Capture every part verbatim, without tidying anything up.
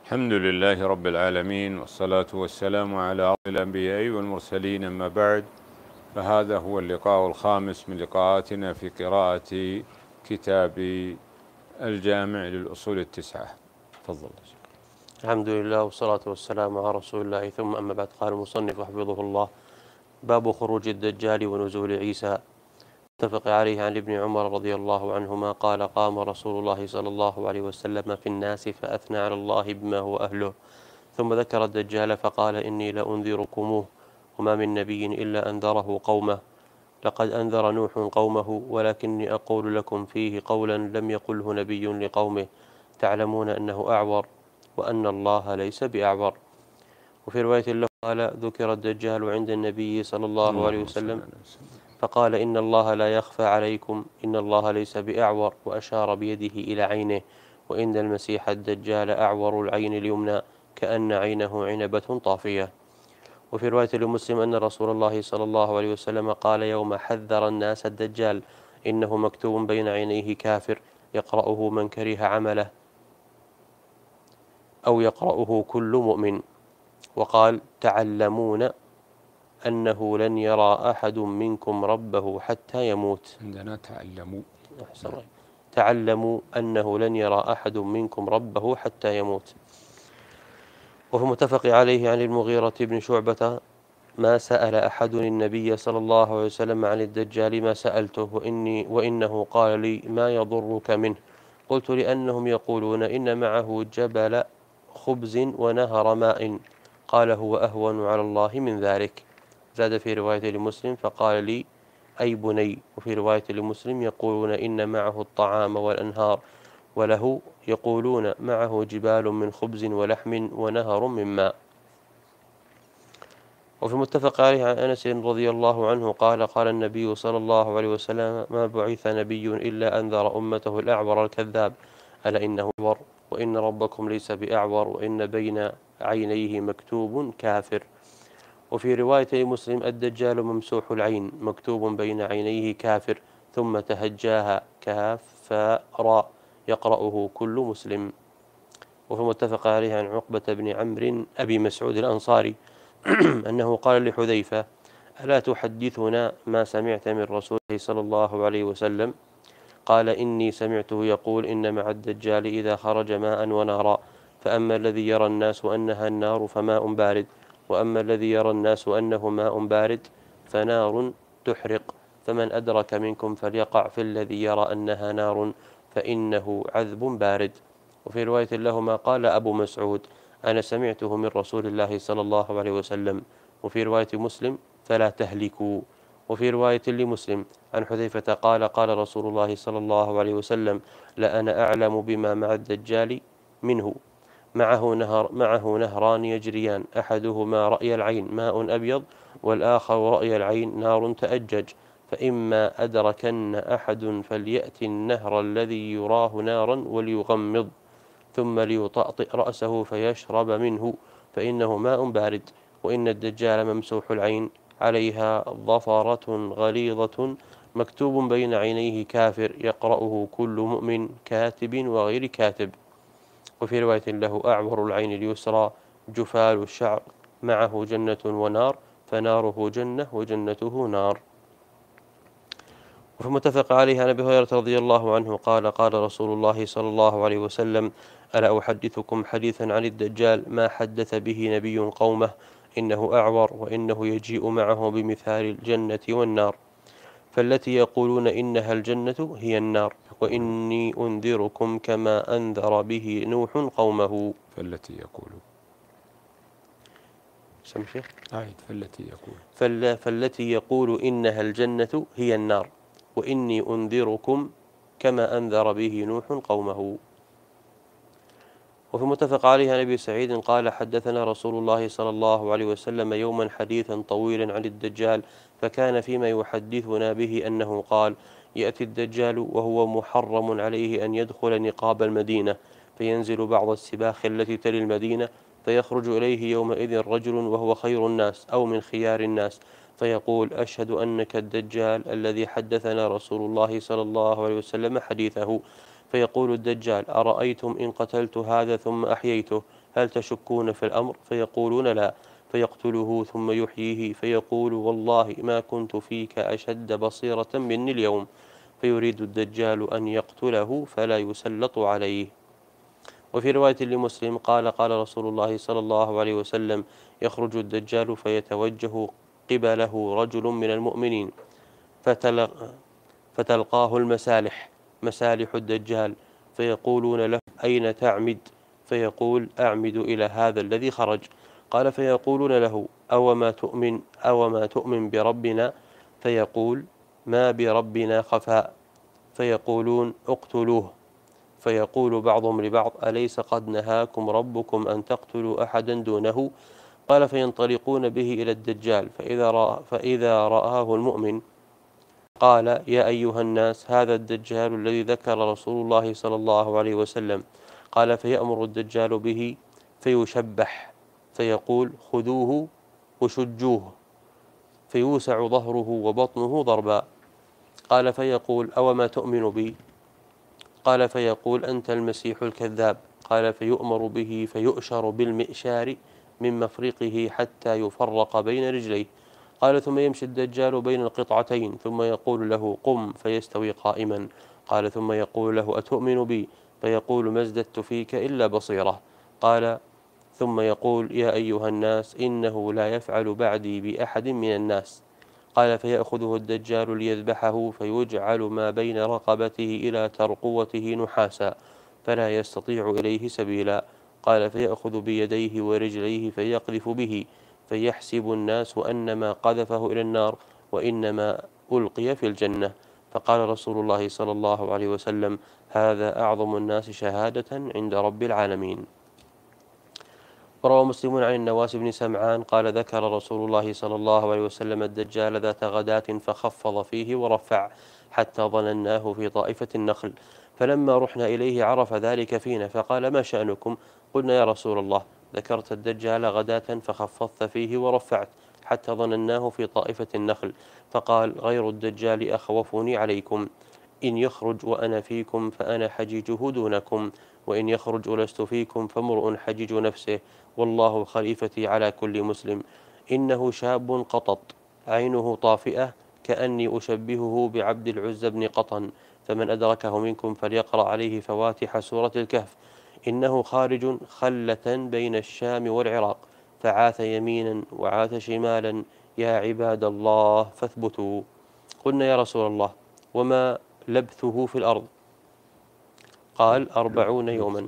الحمد لله رب العالمين، والصلاة والسلام على أفضل الأنبياء والمرسلين، أما بعد، فهذا هو اللقاء الخامس من لقاءاتنا في قراءة كتاب الجامع للأصول التسعة. تفضل. الحمد لله والصلاة والسلام على رسول الله، ثم أما بعد. قال المصنف حفظه الله: باب خروج الدجال ونزول عيسى. اتفق عليه عن ابن عمر رضي الله عنهما قال: قام رسول الله صلى الله عليه وسلم في الناس فأثنى على الله بما هو أهله، ثم ذكر الدجال فقال: إني لأنذركموه، وما من نبي إلا أنذره قومه، لقد أنذر نوح قومه، ولكني أقول لكم فيه قولا لم يقله نبي لقومه، تعلمون أنه أعور وأن الله ليس بأعور. وفي رواية له قال: ذكر الدجال عند النبي صلى الله عليه وسلم فقال: إن الله لا يخفى عليكم، إن الله ليس بأعور، وأشار بيده إلى عينه، وإن المسيح الدجال أعور العين اليمنى كأن عينه عنبة طافية. وفي رواية لمسلم أن رسول الله صلى الله عليه وسلم قال يوم حذر الناس الدجال: إنه مكتوب بين عينيه كافر، يقرأه من كره عمله أو يقرأه كل مؤمن. وقال: تعلمون أنه لن يرى أحد منكم ربه حتى يموت. عندنا تعلموا. تعلموا أنه لن يرى أحد منكم ربه حتى يموت. وهو متفق عليه عن المغيرة بن شعبة: ما سأل أحد النبي صلى الله عليه وسلم عن الدجال ما سألته، وإني وإنه قال لي: ما يضرك منه؟ قلت: لأنهم يقولون إن معه جبل خبز ونهر ماء. قال: هو أهون على الله من ذلك. زاد في رواية لمسلم: فقال لي: أي بني. وفي رواية لمسلم: يقولون إن معه الطعام والأنهار، وله يقولون معه جبال من خبز ولحم ونهر من ماء. وفي المتفق عليه عن أنس رضي الله عنه قال: قال النبي صلى الله عليه وسلم: ما بعث نبي إلا أنذر أمته الأعور الكذاب، ألا إنه أعور، وإن ربكم ليس بأعور، وإن بين عينيه مكتوب كافر. وفي رواية مسلم: الدجال ممسوح العين مكتوب بين عينيه كافر، ثم تهجاها كاف فاء راء، يقرأه كل مسلم. وفي المتفق عليه عن عقبة بن عمرو أبي مسعود الأنصاري أنه قال لحذيفة: ألا تحدثنا ما سمعت من رسول الله صلى الله عليه وسلم؟ قال: إني سمعته يقول: إن مع الدجال إذا خرج ماء ونارا، فأما الذي يرى الناس أنها النار فماء بارد، وأما الذي يرى الناس أنه ماء بارد فنار تحرق، فمن أدرك منكم فليقع في الذي يرى أنها نار، فإنه عذب بارد. وفي رواية لهما قال أبو مسعود: أنا سمعته من رسول الله صلى الله عليه وسلم. وفي رواية مسلم: فلا تهلكوا. وفي رواية لمسلم عن حذيفة قال: قال رسول الله صلى الله عليه وسلم: لأنا أعلم بما مع الدجال منه، معه نهر معه نهران يجريان، أحدهما رأي العين ماء أبيض، والآخر رأي العين نار تأجج، فإما أدركن أحد فليأتي النهر الذي يراه نارا وليغمض، ثم ليطأطئ رأسه فيشرب منه، فإنه ماء بارد. وإن الدجال ممسوح العين عليها ظفرة غليظة مكتوب بين عينيه كافر، يقرأه كل مؤمن كاتب وغير كاتب. وفي رواية له: أعور العين اليسرى جفال الشعر، معه جنة ونار، فناره جنة وجنته نار. وفي متفق عليه عن أبي هريرة رضي الله عنه قال: قال رسول الله صلى الله عليه وسلم: ألا أحدثكم حديثا عن الدجال ما حدث به نبي قومه، إنه أعور، وإنه يجيء معه بمثال الجنة والنار، فالتي يقولون إنها الجنة هي النار، وإني أنذركم كما أنذر به نوح قومه. فالتي يقول سم شيخ عيد فالتي يقول فال فالتي يقول إنها الجنة هي النار، وإني أنذركم كما أنذر به نوح قومه. وفي متفق عليه عن أبي سعيد قال: حدثنا رسول الله صلى الله عليه وسلم يوما حديثا طويلا عن الدجال، فكان فيما يحدثنا به أنه قال: يأتي الدجال وهو محرم عليه أن يدخل نقاب المدينة، فينزل بعض السباخ التي تلي المدينة، فيخرج إليه يومئذ رجل وهو خير الناس أو من خيار الناس، فيقول: أشهد أنك الدجال الذي حدثنا رسول الله صلى الله عليه وسلم حديثه. فيقول الدجال: أرأيتم إن قتلت هذا ثم أحييته هل تشكون في الأمر؟ فيقولون لا، فيقتله ثم يحييه فيقول والله ما كنت فيك أشد بصيرة مني اليوم، فيريد الدجال أن يقتله فلا يسلط عليه. وفي رواية لمسلم قال قال رسول الله صلى الله عليه وسلم يخرج الدجال فيتوجه قبله رجل من المؤمنين فتلقاه المسالح مسالح الدجال فيقولون له أين تعمد؟ فيقول أعمد إلى هذا الذي خرج. قال فيقولون له أو ما تؤمن أو ما تؤمن بربنا؟ فيقول ما بربنا خفاء. فيقولون اقتلوه. فيقول بعضهم لبعض أليس قد نهاكم ربكم أن تقتلوا أحدا دونه؟ قال فينطلقون به إلى الدجال فإذا, رأى فإذا رآه المؤمن قال يا أيها الناس هذا الدجال الذي ذكر رسول الله صلى الله عليه وسلم. قال فيأمر الدجال به فيشبح فيقول خذوه وشجوه فيوسع ظهره وبطنه ضربا. قال فيقول أو ما تؤمن بي؟ قال فيقول أنت المسيح الكذاب. قال فيؤمر به فيؤشر بالمئشار من مفرقه حتى يفرق بين رجليه. قال ثم يمشي الدجال بين القطعتين ثم يقول له قم فيستوي قائما. قال ثم يقول له أتؤمن بي؟ فيقول ما ازددت فيك إلا بصيرة. قال ثم يقول يا أيها الناس إنه لا يفعل بعدي بأحد من الناس. قال فيأخذه الدجال ليذبحه فيجعل ما بين رقبته إلى ترقوته نحاسا فلا يستطيع إليه سبيلا. قال فيأخذ بيديه ورجليه فيقذف به فيحسب الناس أنما قذفه إلى النار وإنما ألقي في الجنة. فقال رسول الله صلى الله عليه وسلم هذا أعظم الناس شهادة عند رب العالمين. وروى مسلم عن النواس بن سمعان قال ذكر رسول الله صلى الله عليه وسلم الدجال ذات غداة فخفض فيه ورفع حتى ظنناه في طائفة النخل، فلما رحنا إليه عرف ذلك فينا فقال ما شأنكم؟ قلنا يا رسول الله ذكرت الدجال غداة فخفضت فيه ورفعت حتى ظنناه في طائفة النخل. فقال غير الدجال أخوفني عليكم، إن يخرج وأنا فيكم فأنا حجيجه دونكم، وإن يخرج ولست فيكم فامرؤ حجيج نفسه، والله خليفتي على كل مسلم. إنه شاب قطط عينه طافئة كأني أشبهه بعبد العزى بن قطن، فمن أدركه منكم فليقرأ عليه فواتح سورة الكهف. إنه خارج خلة بين الشام والعراق فعاث يمينا وعاث شمالا، يا عباد الله فاثبتوا. قلنا يا رسول الله وما لبثه في الأرض؟ قال أربعون يوما.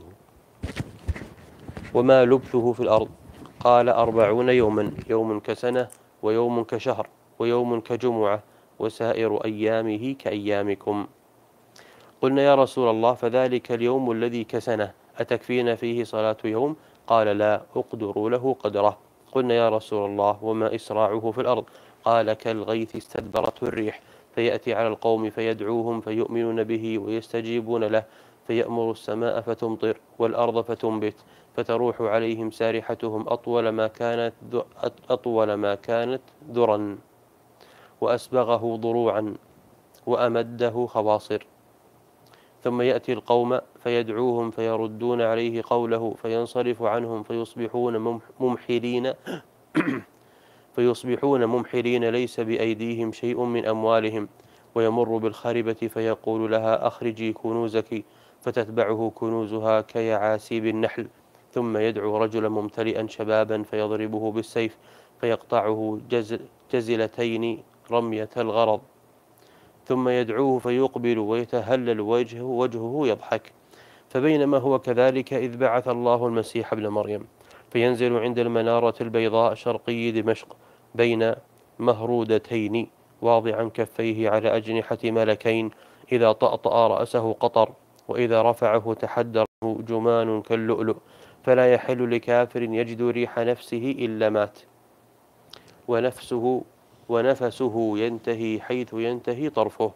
وما لبثه في الأرض؟ قال أربعون يوما، يوم كسنة ويوم كشهر ويوم كجمعة وسائر أيامه كأيامكم. قلنا يا رسول الله فذلك اليوم الذي كسنه أتكفينا فيه صلاة يوم؟ قال لا أقدر له قدره. قلنا يا رسول الله وما إسراعه في الأرض؟ قال كالغيث استدبرته الريح فيأتي على القوم فيدعوهم فيؤمنون به ويستجيبون له، فيأمر السماء فتمطر والأرض فتنبت فتروح عليهم سارحتهم أطول ما كانت أطول ما كانت ذرا وأسبغه ضروعا وأمده خواصر. ثم يأتي القوم فيدعوهم فيردون عليه قوله فينصرف عنهم فيصبحون ممحلين فيصبحون ممحلين ليس بأيديهم شيء من أموالهم، ويمر بالخربة فيقول لها أخرجي كنوزك فتتبعه كنوزها كيعاسيب النحل، ثم يدعو رجلا ممتلئا شبابا فيضربه بالسيف فيقطعه جز جزلتين رمية الغرض، ثم يدعوه فيقبل ويتهلل وجهه وجهه يضحك. فبينما هو كذلك إذ بعث الله المسيح ابن مريم فينزل عند المنارة البيضاء شرقي دمشق بين مهرودتين واضعا كفيه على أجنحة ملكين، إذا طأطأ رأسه قطر وإذا رفعه تحدره جمان كاللؤلؤ، فلا يحل لكافر يجد ريح نفسه إلا مات، ونفسه ونفسه ينتهي حيث ينتهي طرفه،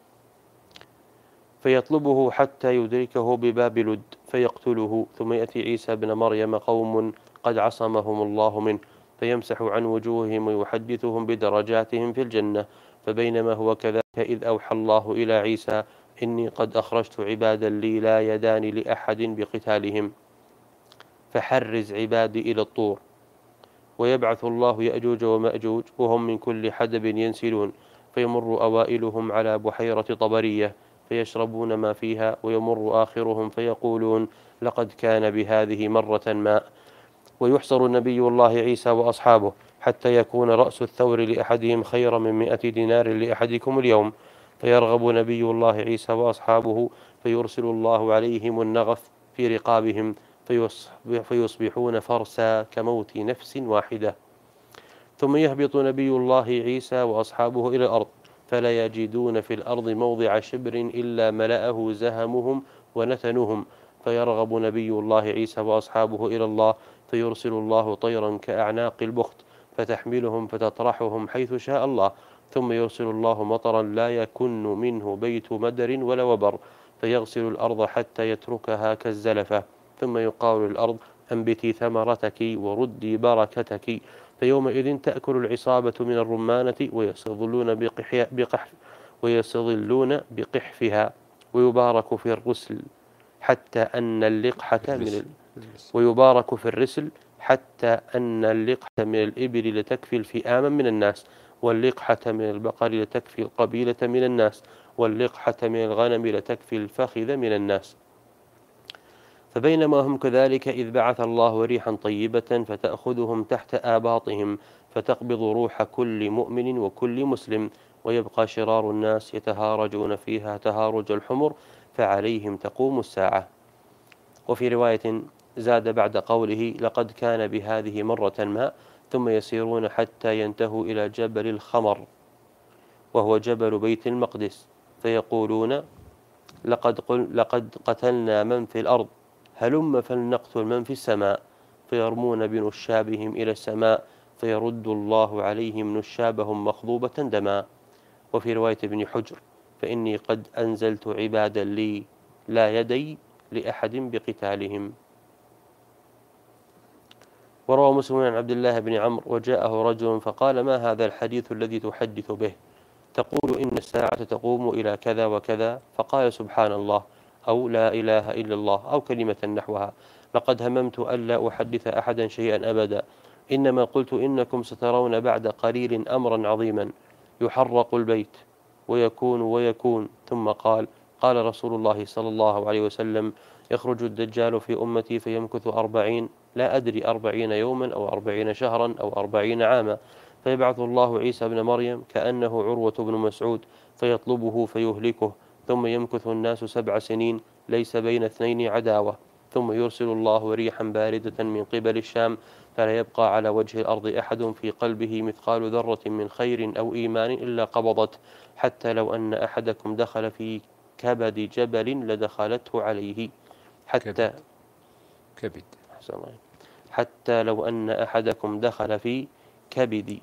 فيطلبه حتى يدركه بباب لد فيقتله. ثم يأتي عيسى بن مريم قوم قد عصمهم الله منه فيمسح عن وجوههم ويحدثهم بدرجاتهم في الجنة. فبينما هو كذلك إذ أوحى الله إلى عيسى إني قد أخرجت عبادا لي لا يدان لأحد بقتالهم، فحرز عبادي إلى الطور. ويبعث الله يأجوج ومأجوج وهم من كل حدب ينسلون، فيمر أوائلهم على بحيرة طبرية فيشربون ما فيها، ويمر آخرهم فيقولون لقد كان بهذه مرة ماء. ويحصر نبي الله عيسى وأصحابه حتى يكون رأس الثور لأحدهم خير من مئة دينار لأحدكم اليوم، فيرغب نبي الله عيسى وأصحابه فيرسل الله عليهم النغف في رقابهم فيصبحون فرسا كموت نفس واحدة. ثم يهبط نبي الله عيسى وأصحابه إلى الأرض فلا يجدون في الأرض موضع شبر إلا ملأه زهمهم ونتنهم، فيرغب نبي الله عيسى وأصحابه إلى الله فيرسل الله طيرا كأعناق البخت فتحملهم فتطرحهم حيث شاء الله، ثم يرسل الله مطرا لا يكن منه بيت مدر ولا وبر فيغسل الأرض حتى يتركها كالزلفة، ثم يقال للأرض أنبتي ثمرتك وردي بركتك، فيومئذ تأكل العصابة من الرمانة ويستظلون بقحف ويستظلون بقحفها، ويبارك في الرسل حتى أن اللقحة من ويبارك في الرسل حتى أن اللقحة من الإبل لتكفي الفئام من الناس، واللقحة من البقر لتكفي القبيلة من الناس، واللقحة من الغنم لتكفي الفخذ من الناس. فبينما هم كذلك إذ بعث الله ريحا طيبة فتأخذهم تحت آباطهم فتقبض روح كل مؤمن وكل مسلم، ويبقى شرار الناس يتهارجون فيها تهارج الحمر فعليهم تقوم الساعة. وفي رواية زاد بعد قوله لقد كان بهذه مرة ما، ثم يسيرون حتى ينتهوا إلى جبل الخمر وهو جبل بيت المقدس فيقولون لقد, قل لقد قتلنا من في الأرض هلم فلنقتل من في السماء، فيرمون بنشابهم إلى السماء فيرد الله عليهم نشابهم مخضوبة دما. وفي رواية ابن حجر فإني قد أنزلت عبادا لي لا يدي لأحد بقتالهم. وروى مسلم عن عبد الله بن عمرو وجاءه رجل فقال ما هذا الحديث الذي تحدث به؟ تقول إن الساعة تقوم إلى كذا وكذا، فقال سبحان الله أو لا إله إلا الله أو كلمة نحوها، لقد هممت ألا أحدث أحدا شيئا أبدا، إنما قلت إنكم سترون بعد قليل أمرا عظيما يحرق البيت ويكون ويكون. ثم قال قال رسول الله صلى الله عليه وسلم يخرج الدجال في أمتي فيمكث أربعين لا أدري أربعين يوما أو أربعين شهرا أو أربعين عاما، فيبعث الله عيسى بن مريم كأنه عروة بن مسعود فيطلبه فيهلكه، ثم يمكث الناس سبع سنين ليس بين اثنين عداوة، ثم يرسل الله ريحا باردة من قبل الشام فلا يبقى على وجه الأرض أحد في قلبه مثقال ذرة من خير أو إيمان إلا قبضت، حتى لو أن أحدكم دخل في كبد جبل لدخلته عليه حتى كبد حتى لو أن أحدكم دخل في كبد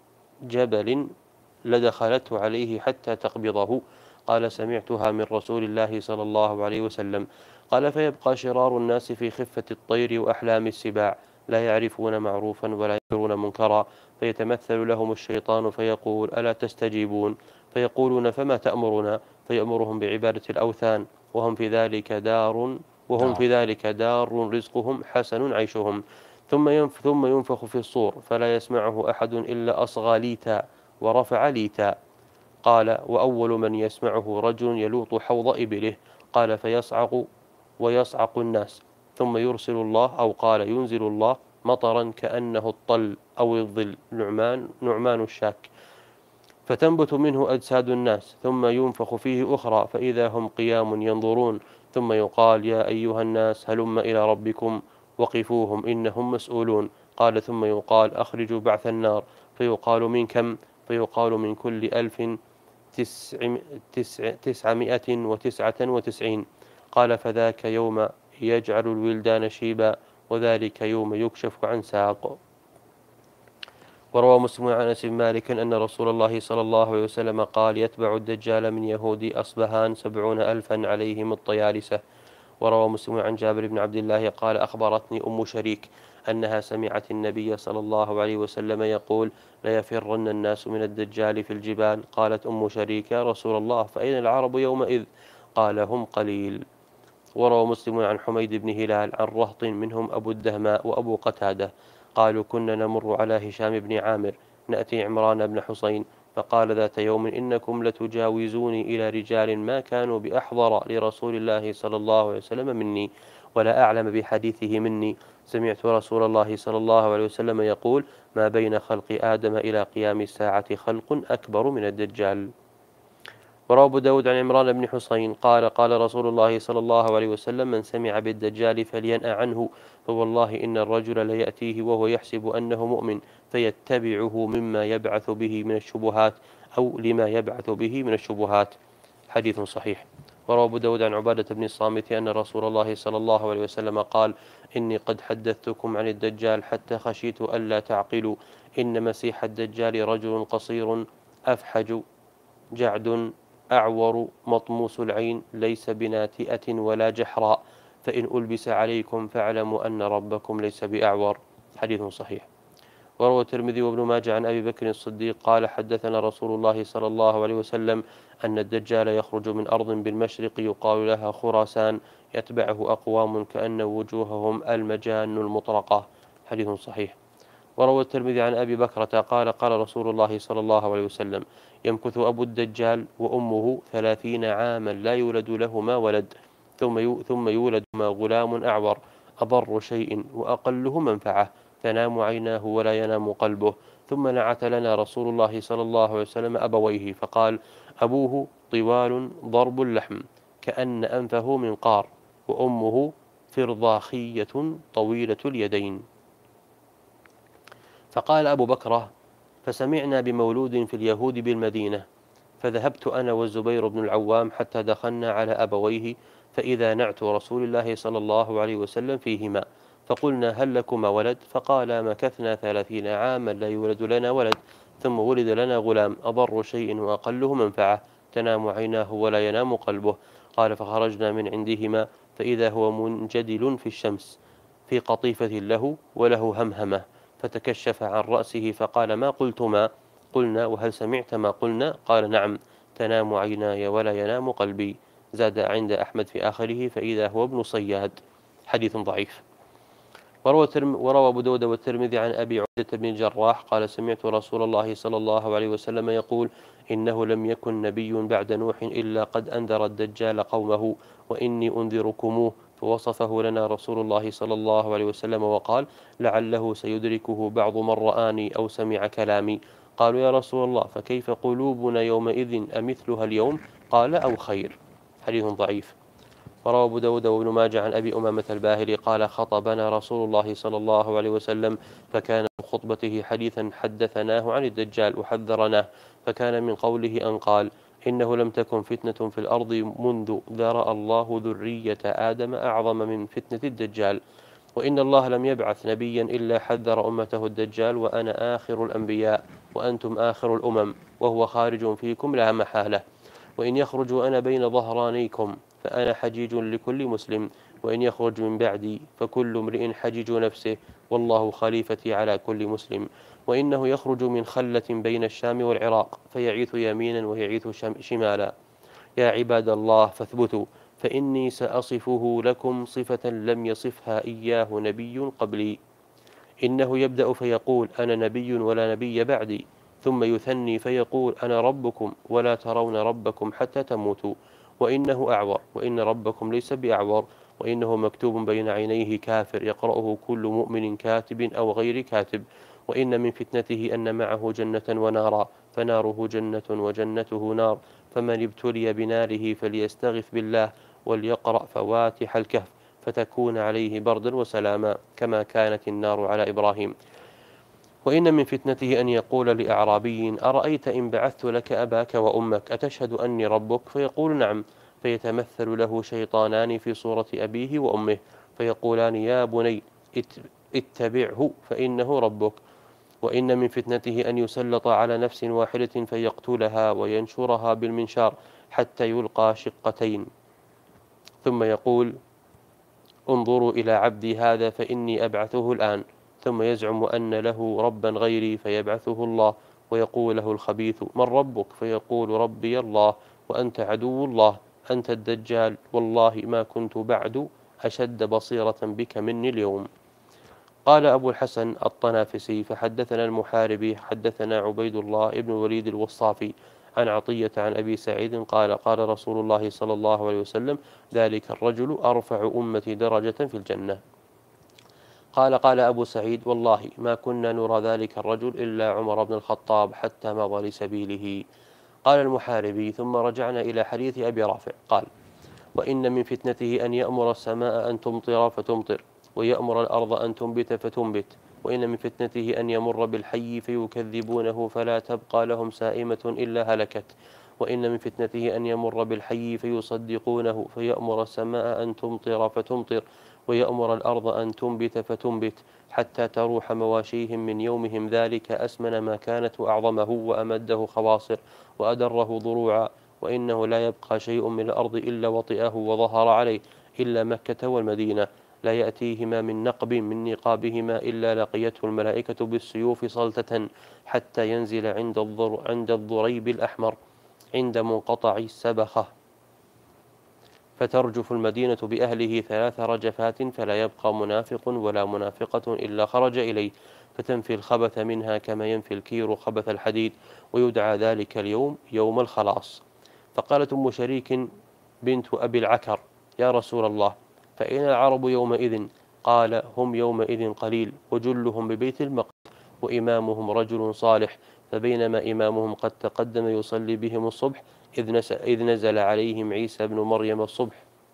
جبل لدخلته عليه حتى تقبضه. قال سمعتها من رسول الله صلى الله عليه وسلم. قال فيبقى شرار الناس في خفة الطير وأحلام السباع لا يعرفون معروفا ولا ينكرون منكرا، فيتمثل لهم الشيطان فيقول ألا تستجيبون؟ فيقولون فما تأمرنا؟ فيأمرهم بعبادة الأوثان وهم في ذلك دار وهم في ذلك دار رزقهم حسن عيشهم. ثم ينف ثم ينفخ في الصور فلا يسمعه أحد إلا أصغى ليتا ورفع ليتا. قال وأول من يسمعه رجل يلوط حوض إبله. قال فيصعق ويصعق الناس، ثم يرسل الله أو قال ينزل الله مطرا كأنه الطل أو الظل نعمان نعمان الشاك، فتنبت منه أجساد الناس، ثم ينفخ فيه أخرى فإذا هم قيام ينظرون، ثم يقال يا أيها الناس هلم إلى ربكم وقفوهم إنهم مسؤولون. قال ثم يقال أخرجوا بعث النار، فيقال من كم؟ فيقال من كل ألف تسع تسع تسعمائة وتسعة وتسعين. قال فذاك يوم يجعل الولدان شيبا وذلك يوم يكشف عن ساق. وروى مسلم عن أنس بن مالك أن رسول الله صلى الله عليه وسلم قال يتبع الدجال من يهود أصبهان سبعون ألفا عليهم الطيالسة. وروى مسلم عن جابر بن عبد الله قال أخبرتني أم شريك أنها سمعت النبي صلى الله عليه وسلم يقول ليفرن الناس من الدجال في الجبال. قالت أم شريك يا رسول الله فأين العرب يومئذ؟ قال هم قليل. وروى مسلم عن حميد بن هلال عن رهط منهم أبو الدهماء وأبو قتادة قالوا كنا نمر على هشام بن عامر نأتي عمران بن حسين فقال ذات يوم إنكم لتجاوزوني إلى رجال ما كانوا بأحضر لرسول الله صلى الله عليه وسلم مني ولا أعلم بحديثه مني. سمعت رسول الله صلى الله عليه وسلم يقول ما بين خلق آدم إلى قيام الساعة خلق أكبر من الدجال. وروى أبو داود عن عمران بن حسين قال قال رسول الله صلى الله عليه وسلم من سمع بالدجال فلينأ عنه فوالله إن الرجل ليأتيه وهو يحسب أنه مؤمن فيتبعه مما يبعث به من الشبهات أو لما يبعث به من الشبهات. حديث صحيح. وروى أبو داود عن عبادة بن الصامت أن رسول الله صلى الله عليه وسلم قال إني قد حدثتكم عن الدجال حتى خشيت ألا تعقلوا إن مسيح الدجال رجل قصير أفحج جعد أعور مطموس العين ليس بناتئة ولا جحراء فإن ألبس عليكم فاعلموا أن ربكم ليس بأعور. حديث صحيح. وروى الترمذي وابن ماجه عن أبي بكر الصديق قال حدثنا رسول الله صلى الله عليه وسلم أن الدجال يخرج من أرض بالمشرق يقال لها خراسان يتبعه أقوام كأن وجوههم المجان المطرقة. حديث صحيح. وروى الترمذي عن أبي بكرة قال قال رسول الله صلى الله عليه وسلم يمكث أبو الدجال وأمه ثلاثين عاما لا يولد لهما ولد ثم ثم يولد ما غلام أعور أضر شيء وأقله منفعة تنام عيناه ولا ينام قلبه. ثم نعت لنا رسول الله صلى الله عليه وسلم أبويه فقال أبوه طوال ضرب اللحم كأن أنفه منقار وأمه فرضاخية طويلة اليدين. فقال أبو بكر فسمعنا بمولود في اليهود بالمدينة فذهبت أنا والزبير بن العوام حتى دخلنا على أبويه فإذا نعت رسول الله صلى الله عليه وسلم فيهما فقلنا هل لكما ولد فقال مكثنا ثلاثين عاما لا يولد لنا ولد ثم ولد لنا غلام أضر شيء وأقله منفعة تنام عيناه ولا ينام قلبه. قال فخرجنا من عندهما فإذا هو منجدل في الشمس في قطيفة له وله همهمة فتكشف عن رأسه فقال ما قلتما قلنا وهل سمعت ما قلنا قال نعم تنام عيناي ولا ينام قلبي. زاد عند أحمد في آخره فإذا هو ابن صياد. حديث ضعيف. وروى وروى أبو داود والترمذي عن أبي عبدة بن الجراح قال سمعت رسول الله صلى الله عليه وسلم يقول إنه لم يكن نبي بعد نوح إلا قد أنذر الدجال قومه وإني أنذركموه فوصفه لنا رسول الله صلى الله عليه وسلم وقال لعله سيدركه بعض من رآني أو سمع كلامي. قالوا يا رسول الله فكيف قلوبنا يومئذ أمثلها اليوم قال أو خير. حديث ضعيف. وروى أبو داود وابن ماجه عن أبي أمامة الباهلي قال خطبنا رسول الله صلى الله عليه وسلم فكان من خطبته حديثا حدثناه عن الدجال وحذرناه فكان من قوله أن قال إنه لم تكن فتنة في الأرض منذ ذرأ الله ذرية آدم أعظم من فتنة الدجال وإن الله لم يبعث نبيا إلا حذر أمته الدجال وأنا آخر الأنبياء وأنتم آخر الأمم وهو خارج فيكم لا محالة وإن يخرج أنا بين ظهرانيكم فأنا حجيج لكل مسلم وإن يخرج من بعدي فكل امرئ حجيج نفسه والله خليفتي على كل مسلم وإنه يخرج من خلة بين الشام والعراق فيعيث يمينا ويعيث شمالا. يا عباد الله فاثبتوا فإني سأصفه لكم صفة لم يصفها إياه نبي قبلي. إنه يبدأ فيقول أنا نبي ولا نبي بعدي ثم يثني فيقول أنا ربكم ولا ترون ربكم حتى تموتوا وإنه أعور وإن ربكم ليس بأعور وإنه مكتوب بين عينيه كافر يقرأه كل مؤمن كاتب أو غير كاتب وإن من فتنته أن معه جنة ونارا فناره جنة وجنته نار فمن ابتلي بناره فليستغث بالله وليقرأ فواتح الكهف فتكون عليه بردا وسلاما كما كانت النار على إبراهيم. وإن من فتنته أن يقول لأعرابي أرأيت إن بعثت لك أباك وأمك أتشهد أني ربك فيقول نعم فيتمثل له شيطانان في صورة أبيه وأمه فيقولان يا بني اتبعه فإنه ربك. وإن من فتنته أن يسلط على نفس واحدة فيقتلها وينشرها بالمنشار حتى يلقى شقتين ثم يقول انظروا إلى عبدي هذا فإني أبعثه الآن ثم يزعم أن له ربا غيري فيبعثه الله ويقول له الخبيث من ربك فيقول ربي الله وأنت عدو الله أنت الدجال، والله ما كنت بعد أشد بصيرة بك مني اليوم. قال أبو الحسن الطنافسي: فحدثنا المحاربي حدثنا عبيد الله ابن الوليد الوصافي عن عطية عن أبي سعيد قال: قال رسول الله صلى الله عليه وسلم: ذلك الرجل أرفع أمتي درجة في الجنة. قال قال أبو سعيد: والله ما كنا نرى ذلك الرجل إلا عمر بن الخطاب حتى مضى لسبيله. قال المحاربي: ثم رجعنا إلى حديث أبي رافع قال: وإن من فتنته أن يأمر السماء أن تمطر فتمطر، ويأمر الأرض أن تنبت فتنبت، وإن من فتنته أن يمر بالحي فيكذبونه فلا تبقى لهم سائمة إلا هلكت، وإن من فتنته أن يمر بالحي فيصدقونه فيأمر السماء أن تمطر فتمطر، ويأمر الأرض أن تنبت فتنبت، حتى تروح مواشيهم من يومهم ذلك أسمن ما كانت وأعظمه وأمده خواصر وأدره ضروعا، وإنه لا يبقى شيء من الأرض إلا وطئه وظهر عليه، إلا مكة والمدينة، لا يأتيهما من نقب من نقابهما إلا لقيته الملائكة بالسيوف صلتة، حتى ينزل عند الضر عند الضريب الأحمر عند منقطع السبخة، فترجف المدينة بأهله ثلاث رجفات، فلا يبقى منافق ولا منافقة إلا خرج إليه، فتنفي الخبث منها كما ينفي الكير خبث الحديد، ويدعى ذلك اليوم يوم الخلاص. فقالت أم شريك بنت أبي العكر: يا رسول الله، فأين العرب يومئذ؟ قال: هم يومئذ قليل، وجلهم ببيت المقدس، وإمامهم رجل صالح، فبينما إمامهم قد تقدم يصلي بهم الصبح إذ نزل عليهم عيسى بن مريم الصبح،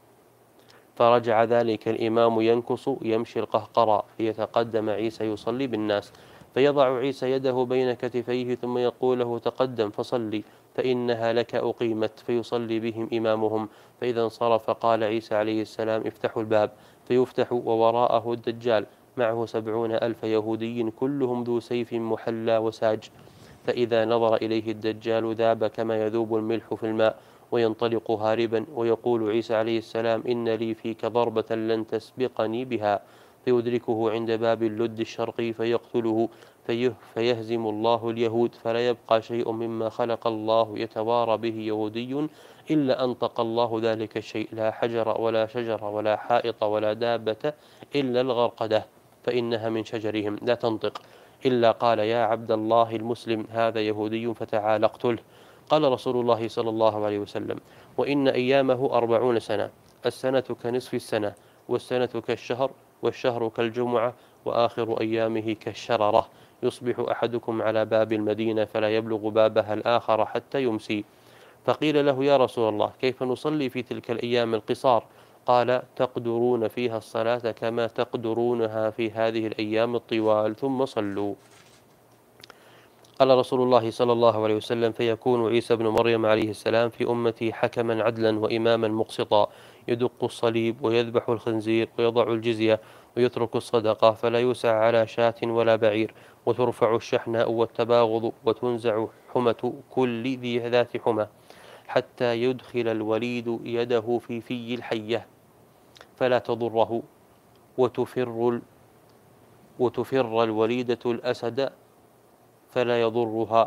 فرجع ذلك الإمام ينكص يمشي القهقرى، ليتقدم عيسى يصلي بالناس، فيضع عيسى يده بين كتفيه ثم يقول له: تقدم فصلي فإنها لك أقيمت، فيصلي بهم إمامهم، فإذا انصرف قال عيسى عليه السلام: افتحوا الباب، فيفتح، ووراءه الدجال معه سبعون ألف يهودي كلهم ذو سيف محلى وساج، فإذا نظر إليه الدجال ذاب كما يذوب الملح في الماء، وينطلق هاربا، ويقول عيسى عليه السلام: إن لي فيك ضربة لن تسبقني بها، فيدركه عند باب اللد الشرقي فيقتله، فيه فيهزم الله اليهود، فلا يبقى شيء مما خلق الله يتوارى به يهودي إلا أنطق الله ذلك الشيء، لا حجر ولا شجر ولا حائط ولا دابة إلا الغرقدة، فإنها من شجرهم لا تنطق إلا قال: يا عبد الله المسلم هذا يهودي فتعال اقتله. قال رسول الله صلى الله عليه وسلم: وإن أيامه أربعون سنة، السنة كنصف السنة، والسنة كالشهر، والشهر كالجمعة، وآخر أيامه كالشررة، يصبح أحدكم على باب المدينة فلا يبلغ بابها الآخر حتى يمسي. فقيل له: يا رسول الله، كيف نصلي في تلك الأيام القصار؟ قال: تقدرون فيها الصلاة كما تقدرونها في هذه الأيام الطوال، ثم صلوا. قال رسول الله صلى الله عليه وسلم: فيكون عيسى بن مريم عليه السلام في أمتي حكما عدلا وإماما مقسطا، يدق الصليب ويذبح الخنزير ويضع الجزية ويترك الصدقة، فلا يسع على شاة ولا بعير، وترفع الشحناء والتباغض، وتنزع حمة كل ذي ذات حمى، حتى يدخل الوليد يده في في الحية فلا تضره، وتفر وتفر الوليدة الأسد فلا يضرها،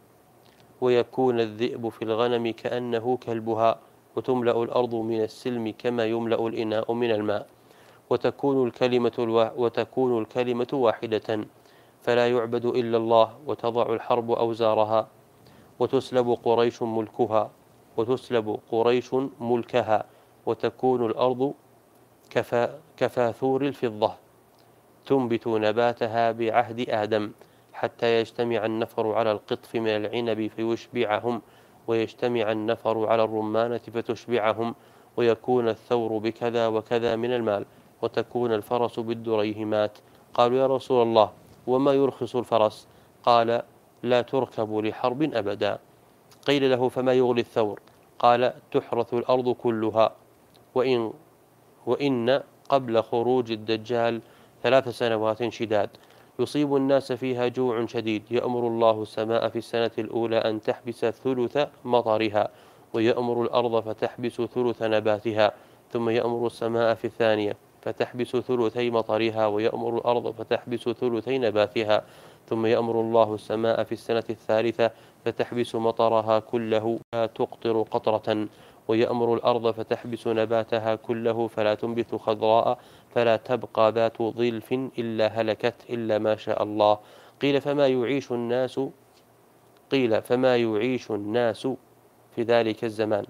ويكون الذئب في الغنم كأنه كلبها، وتملأ الأرض من السلم كما يملأ الإناء من الماء، وتكون الكلمة الوا... وتكون الكلمة واحدة، فلا يعبد إلا الله، وتضع الحرب أوزارها، وتسلب قريش ملكها وتسلب قريش ملكها، وتكون الأرض كفا... كفاثور الفضة، تنبت نباتها بعهد آدم، حتى يجتمع النفر على القطف من العنب فيشبعهم، ويجتمع النفر على الرمانة فتشبعهم، ويكون الثور بكذا وكذا من المال، وتكون الفرس بالدريهمات. قالوا: يا رسول الله، وما يرخص الفرس؟ قال: لا تركب لحرب أبدا. قيل له: فما يغلي الثور؟ قال: تحرث الأرض كلها، وإن, وإن قبل خروج الدجال ثلاث سنوات شداد، يصيب الناس فيها جوع شديد، يأمر الله السماء في السنة الأولى أن تحبس ثلث مطرها، ويأمر الأرض فتحبس ثلث نباتها، ثم يأمر السماء في الثانية فتحبس ثلثي مطرها، ويأمر الأرض فتحبس ثلثي نباتها، ثم يأمر الله السماء في السنة الثالثة فتحبس مطرها كله لا تقطر قطرة، ويأمر الأرض فتحبس نباتها كله فلا تنبت خضراء فلا تبقى ذات ظلف إلا هلكت إلا ما شاء الله. قيل فما يعيش الناس قيل فما يعيش الناس في ذلك الزمان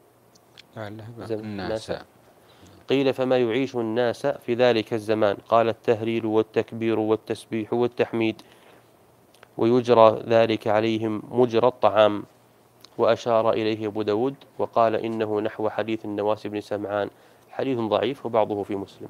الناس قيل فما يعيش الناس في ذلك الزمان؟ قال التهليل والتكبير والتسبيح والتحميد، ويجرى ذلك عليهم مجرى الطعام. وأشار إليه أبو داود وقال إنه نحو حديث النواس بن سمعان، حديث ضعيف وبعضه في مسلم.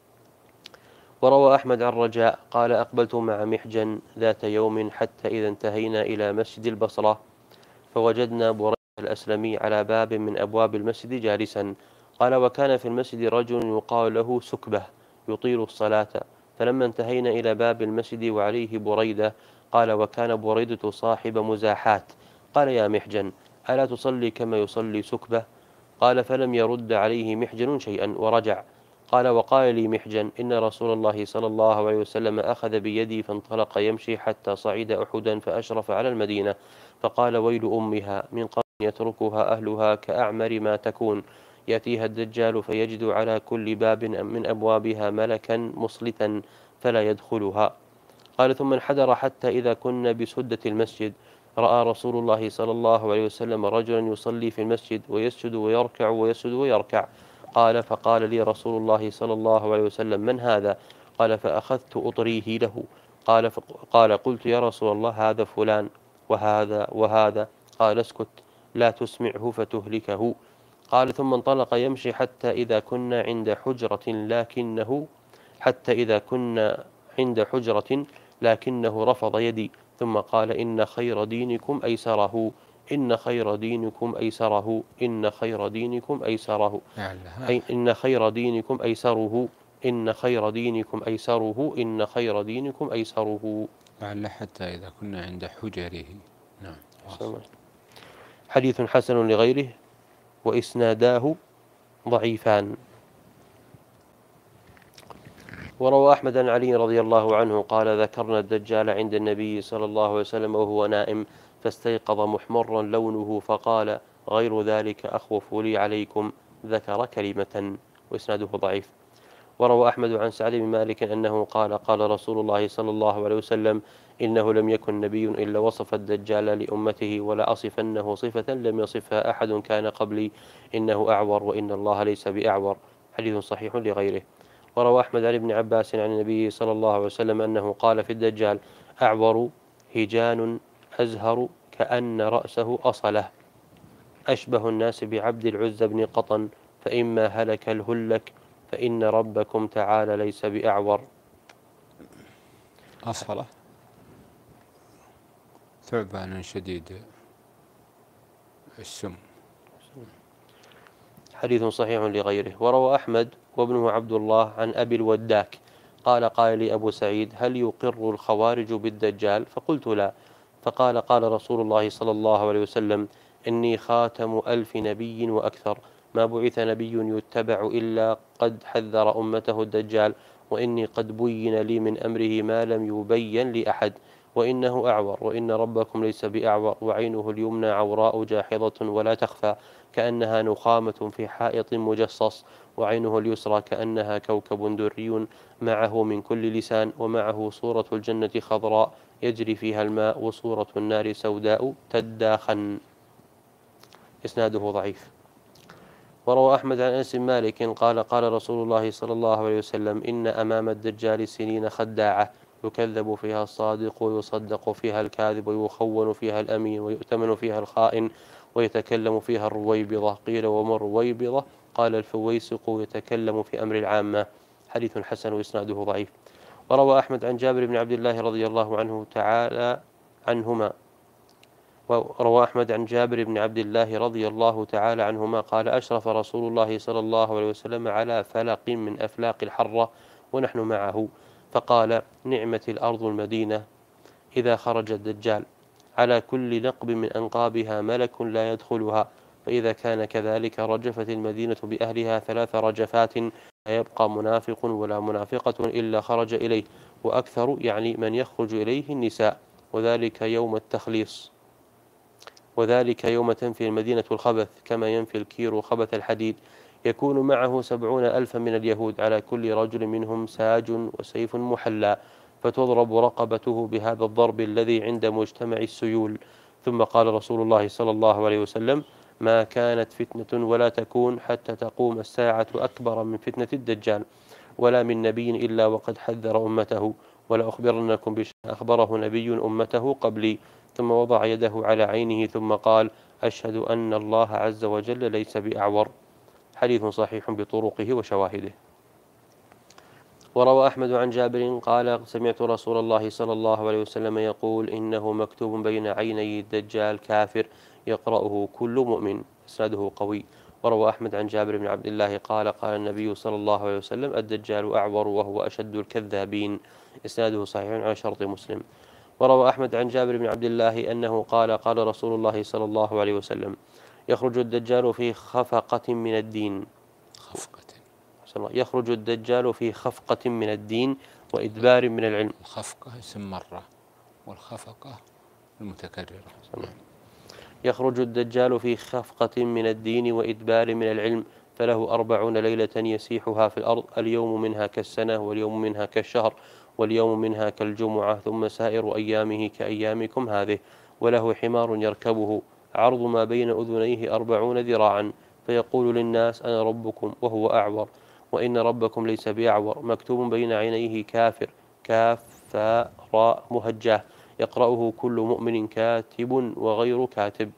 وروى أحمد عن رجاء قال أقبلت مع محجن ذات يوم حتى إذا انتهينا إلى مسجد البصرة فوجدنا بريدة الأسلمي على باب من أبواب المسجد جالسا. قال وكان في المسجد رجل يقال له سكبة يطيل الصلاة، فلما انتهينا إلى باب المسجد وعليه بريدة قال وكان بريدة صاحب مزاحات، قال يا محجن ألا تصلي كما يصلي سكبة؟ قال فلم يرد عليه محجن شيئا ورجع. قال وقال لي محجن إن رسول الله صلى الله عليه وسلم أخذ بيدي فانطلق يمشي حتى صعد أحدا فأشرف على المدينة فقال ويل أمها من قرن يتركها أهلها كأعمر ما تكون، يأتيها الدجال فيجد على كل باب من أبوابها ملكا مصلتا فلا يدخلها. قال ثم انحدر حتى إذا كنا بسدة المسجد رأى رسول الله صلى الله عليه وسلم رجلا يصلي في المسجد ويسجد ويركع ويسجد ويركع. قال فقال لي رسول الله صلى الله عليه وسلم من هذا؟ قال فأخذت أطريه له. قال قال قلت يا رسول الله هذا فلان وهذا وهذا. قال اسكت لا تسمعه فتهلكه. قال ثم انطلق يمشي حتى إذا كنا عند حجرة لكنه حتى إذا كنا عند حجرة لكنه رفض يدي ثم قال إن خير دينكم أيسره إن خير دينكم أيسره إن خير دينكم أيسره أي إن خير دينكم أيسره إن خير دينكم أيسره إن خير دينكم أيسره. لعل حتى إذا كنا عند حجره. نعم. حديث حسن لغيره وإسناداه ضعيفان. وروى أحمد عن علي رضي الله عنه قال ذكرنا الدجال عند النبي صلى الله عليه وسلم وهو نائم فاستيقظ محمرا لونه فقال غير ذلك أخوف لي عليكم، ذكر كلمة وإسناده ضعيف. وروى أحمد عن سعد بن مالك أنه قال قال رسول الله صلى الله عليه وسلم إنه لم يكن نبي إلا وصف الدجال لأمته ولا أصفنه صفة لم يصفها أحد كان قبلي إنه أعور وإن الله ليس بأعور، حديث صحيح لغيره. وروى أحمد عن ابن عباس عن النبي صلى الله عليه وسلم أنه قال في الدجال أعور هجان أزهر كأن رأسه أصله أشبه الناس بعبد العزى بن قطن فإما هلك الهلك فإن ربكم تعالى ليس بأعور. أصله ثعبان شديد السم، حديث صحيح لغيره. وروى أحمد وابنه عبد الله عن أبي الوداك قال قال لي أبو سعيد هل يقر الخوارج بالدجال؟ فقلت لا. فقال قال رسول الله صلى الله عليه وسلم إني خاتم ألف نبي وأكثر ما بعث نبي يتبع إلا قد حذر أمته الدجال وإني قد بين لي من أمره ما لم يبين لأحد وإنه أعور وإن ربكم ليس بأعور وعينه اليمنى عوراء جاحظة ولا تخفى كأنها نخامة في حائط مجصص وعينه اليسرى كأنها كوكب دري معه من كل لسان ومعه صورة الجنة خضراء يجري فيها الماء وصورة النار سوداء تداخن، إسناده ضعيف. وروى أحمد عن أنس مالك قال قال رسول الله صلى الله عليه وسلم إن أمام الدجال سنين خداعة يكذب فيها الصادق ويصدق فيها الكاذب ويخون فيها الأمين ويؤتمن فيها الخائن ويتكلم فيها الرويبضة. قيل وما الرويبضة؟ قال الفويسق يتكلم في أمر العامة، حديث حسن وإسناده ضعيف. وروى أحمد عن جابر بن عبد الله رضي الله عنه تعالى عنهما وروى أحمد عن جابر بن عبد الله رضي الله تعالى عنهما قال أشرف رسول الله صلى الله عليه وسلم على فلق من أفلاق الحرة ونحن معه فقال نعمة الأرض المدينة إذا خرج الدجال على كل نقب من أنقابها ملك لا يدخلها فإذا كان كذلك رجفت المدينة بأهلها ثلاث رجفات لا يبقى منافق ولا منافقة إلا خرج إليه وأكثر يعني من يخرج إليه النساء وذلك يوم التخليص وذلك يوم تنفي المدينة الخبث كما ينفي الكير خبث الحديد. يكون معه سبعون ألفا من اليهود على كل رجل منهم ساج وسيف محلى، فتضرب رقبته بهذا الضرب الذي عند مجتمع السيول. ثم قال رسول الله صلى الله عليه وسلم: ما كانت فتنة ولا تكون حتى تقوم الساعة أكبر من فتنة الدجال، ولا من نبي إلا وقد حذر أمته، ولا أخبرنكم بشيء أخبره نبي أمته قبلي. ثم وضع يده على عينه ثم قال: أشهد أن الله عز وجل ليس بأعور. حديث صحيح بطرقه وشواهده. وروى أحمد عن جابر قال: سمعت رسول الله صلى الله عليه وسلم يقول: إنه مكتوب بين عيني الدجال كافر يقرأه كل مؤمن. إسناده قوي. وروى أحمد عن جابر بن عبد الله قال: قال النبي صلى الله عليه وسلم: الدجال أعور وهو أشد الكذابين. إسناده صحيح على شرط مسلم. وروى أحمد عن جابر بن عبد الله أنه قال: قال رسول الله صلى الله عليه وسلم: يخرج الدجال في خفقة من الدين. خفقة. يخرج الدجال في خفقة من الدين وإدبار من العلم. الخفقة اسم مرة، والخفقة المتكررة. يخرج الدجال في خفقة من الدين وإدبار من العلم، فله أربعون ليلة يسيحها في الأرض، اليوم منها كالسنة، واليوم منها كالشهر، واليوم منها كالجمعة، ثم سائر أيامه كأيامكم هذه. وله حمار يركبه عرض ما بين أذنيه أربعون ذراعا، فيقول للناس: أنا ربكم، وهو أعور، وإن ربكم ليس بأعور. مكتوب بين عينيه كافر، كاف فاء راء مهجاه، يقرأه كل مؤمن كاتب وغير كاتب.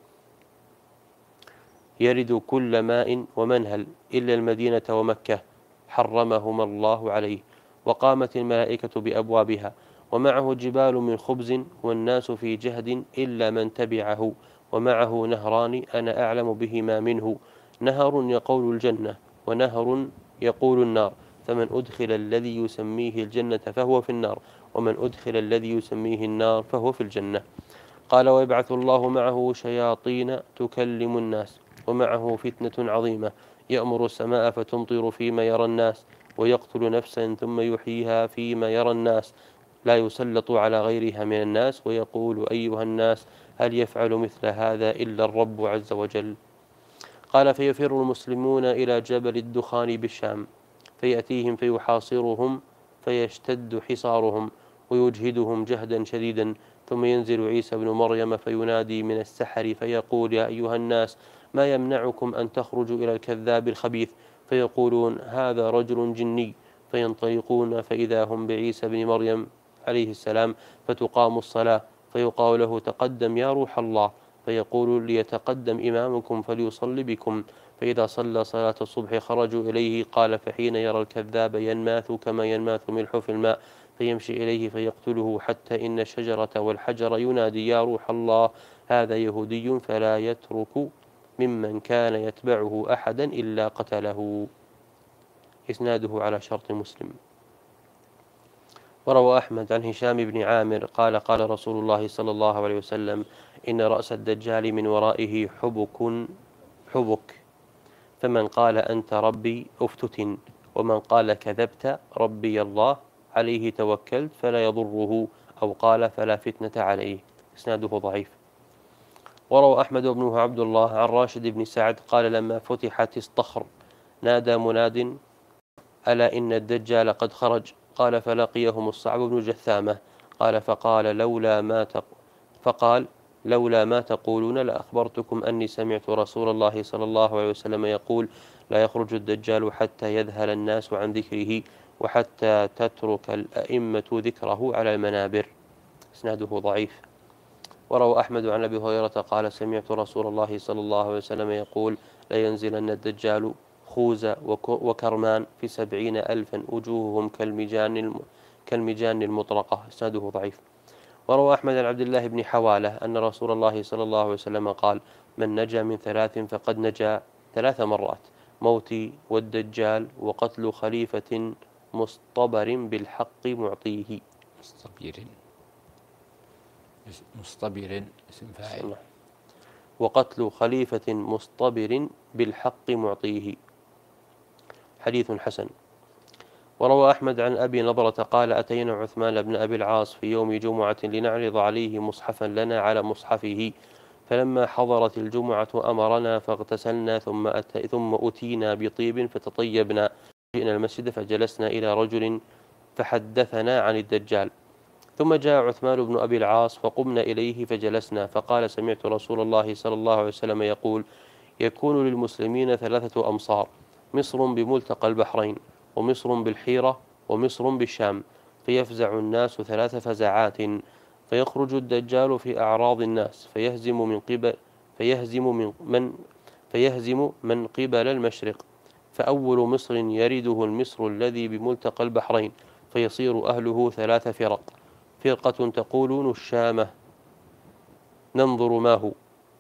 يرد كل ماء ومنهل إلا المدينة ومكة، حرمهما الله عليه. وقامت الملائكة بأبوابها، ومعه جبال من خبز، والناس في جهد إلا من تبعه، ومعه نهران أنا أعلم بهما منه، نهر يقول الجنة، ونهر يقول النار، فمن أدخل الذي يسميه الجنة فهو في النار، ومن أدخل الذي يسميه النار فهو في الجنة. قال: ويبعث الله معه شياطين تكلم الناس، ومعه فتنة عظيمة، يأمر السماء فتمطر فيما يرى الناس، ويقتل نفسا ثم يحييها فيما يرى الناس، لا يسلط على غيرها من الناس، ويقول: أيها الناس، هل يفعل مثل هذا إلا الرب عز وجل؟ قال: فيفر المسلمون إلى جبل الدخان بالشام، فيأتيهم فيحاصرهم فيشتد حصارهم ويجهدهم جهدا شديدا، ثم ينزل عيسى بن مريم فينادي من السحر فيقول: يا أيها الناس، ما يمنعكم أن تخرجوا إلى الكذاب الخبيث؟ فيقولون: هذا رجل جني، فينطلقون فإذا هم بعيسى بن مريم عليه السلام، فتقام الصلاة، فيقال له: تقدم يا روح الله، فيقول: ليتقدم إمامكم فليصلي بكم. فإذا صلى صلاة الصبح خرجوا إليه. قال: فحين يرى الكذاب ينماث كما ينماث ملح في الماء، فيمشي إليه فيقتله، حتى إن الشجرة والحجر ينادي: يا روح الله، هذا يهودي، فلا يترك ممن كان يتبعه أحدا إلا قتله. إسناده على شرط مسلم. وروى أحمد عن هشام بن عامر قال: قال رسول الله صلى الله عليه وسلم: إن رأس الدجال من ورائه حبك حبك، فمن قال أنت ربي أفتتن، ومن قال كذبت ربي الله عليه توكلت فلا يضره، أو قال فلا فتنة عليه. إسناده ضعيف. وروى أحمد بن عبد الله عن راشد بن سعد قال: لما فتحت الصخر نادى مناد: ألا إن الدجال قد خرج. قال: فلقيهم الصعب بن جثامة، قال: فقال لولا ما تق... فقال لولا ما تقولون لأخبرتكم أني سمعت رسول الله صلى الله عليه وسلم يقول: لا يخرج الدجال حتى يذهل الناس عن ذكره، وحتى تترك الأئمة ذكره على المنابر. إسناده ضعيف. وروى أحمد عن أبي هريرة قال: سمعت رسول الله صلى الله عليه وسلم يقول: لا ينزلن الدجال خوذ وكرمان في سبعين ألفا وجوههم كالمجان كالمجان المطرقة. إسناده ضعيف. وروى أحمد عن عبد الله بن حوالة أن رسول الله صلى الله عليه وسلم قال: من نجا من ثلاث فقد نجا ثلاث مرات: موتي، والدجال، وقتل خليفة مصطبر بالحق معطيه. مصطبر مصطبر اسم فاعل. وقتل خليفة مصطبر بالحق معطيه. حديث حسن. وروى أحمد عن أبي نضرة قال: أتينا عثمان بن أبي العاص في يوم جمعة لنعرض عليه مصحفا لنا على مصحفه، فلما حضرت الجمعة أمرنا فاغتسلنا ثم أت... ثم أتينا بطيب فتطيبنا، جئنا المسجد فجلسنا إلى رجل فحدثنا عن الدجال. ثم جاء عثمان بن أبي العاص فقمنا إليه فجلسنا، فقال: سمعت رسول الله صلى الله عليه وسلم يقول: يكون للمسلمين ثلاثة أمصار، مصر بملتقى البحرين، ومصر بالحيرة، ومصر بالشام، فيفزع الناس ثلاث فزعات، فيخرج الدجال في أعراض الناس فيهزم من قبل فيهزم من من فيهزم من قبل المشرق، فأول مصر يرده المصر الذي بملتقى البحرين، فيصير أهله ثلاث فرق: فرقة تقول نشامة ننظر ما هو،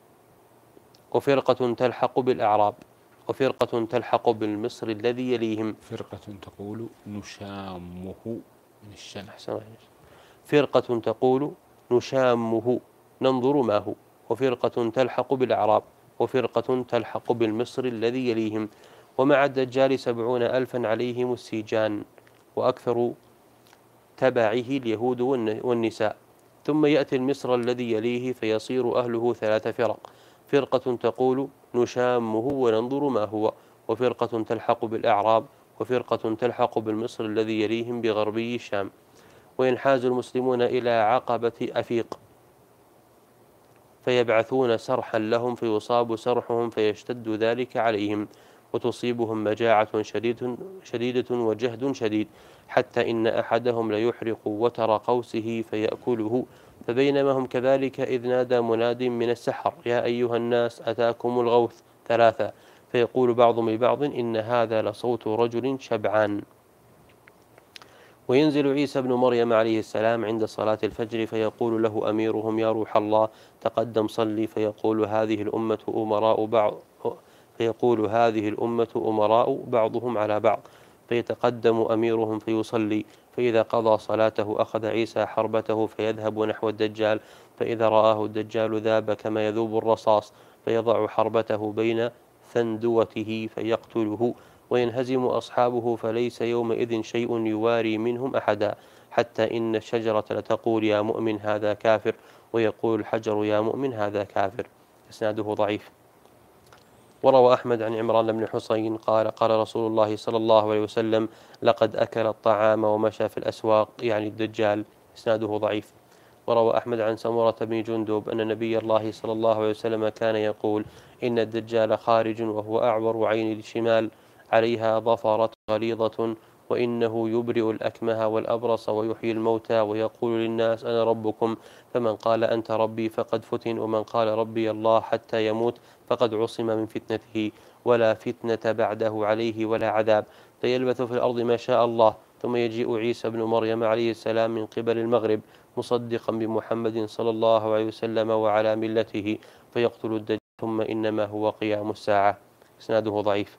وفرقة تلحق بالأعراب، وفرقة تلحق بالمصر الذي يليهم. فرقة تقول نشامه من الشام. فرقة تقول نشامه ننظر ما هو، وفرقة تلحق بالأعراب، وفرقة تلحق بالمصر الذي يليهم. ومع الدجال سبعون ألفا عليهم السيجان، وأكثر تبعه اليهود والنساء. ثم يأتي المصر الذي يليه فيصير أهله ثلاث فرق: فرقة تقول نشامه وننظر ما هو، وفرقة تلحق بالأعراب، وفرقة تلحق بالمصر الذي يليهم بغربي الشام. وينحاز المسلمون إلى عقبة أفيق فيبعثون سرحا لهم فيصاب سرحهم فيشتد ذلك عليهم، وتصيبهم مجاعة شديدة, شديدة وجهد شديد، حتى إن أحدهم ليحرق وتر قوسه فيأكله. فبينما هم كذلك إذ نادى مناد من السحر: يا أيها الناس أتاكم الغوث ثلاثة. فيقول بعضهم لبعض: إن هذا لصوت رجل شبعان. وينزل عيسى بن مريم عليه السلام عند صلاة الفجر فيقول له أميرهم: يا روح الله تقدم صلي. فيقول هذه الأمة أمراء بعض فيقول هذه الأمة أمراء بعضهم على بعض. فيتقدم أميرهم فيصلي، فإذا قضى صلاته أخذ عيسى حربته فيذهب نحو الدجال، فإذا رآه الدجال ذاب كما يذوب الرصاص، فيضع حربته بين ثندوته فيقتله، وينهزم أصحابه فليس يومئذ شيء يواري منهم أحدا، حتى إن الشجرة لتقول يا مؤمن هذا كافر، ويقول الحجر يا مؤمن هذا كافر. إسناده ضعيف. وروى أحمد عن عمران بن حسين قال: قال رسول الله صلى الله عليه وسلم: لقد أكل الطعام ومشى في الأسواق، يعني الدجال. إسناده ضعيف. وروى أحمد عن سمرة بن جندب أن نبي الله صلى الله عليه وسلم كان يقول: إن الدجال خارج وهو أعور عين الشمال عليها ظفرة غليظة، وإنه يبرئ الأكمه والأبرص ويحيي الموتى ويقول للناس أنا ربكم، فمن قال أنت ربي فقد فتن، ومن قال ربي الله حتى يموت فقد عصم من فتنته، ولا فتنة بعده عليه ولا عذاب، فيلبث في الأرض ما شاء الله. ثم يجيء عيسى بن مريم عليه السلام من قبل المغرب مصدقا بمحمد صلى الله عليه وسلم وعلى ملته، فيقتل الدجال، ثم إنما هو قيام الساعة. إسناده ضعيف.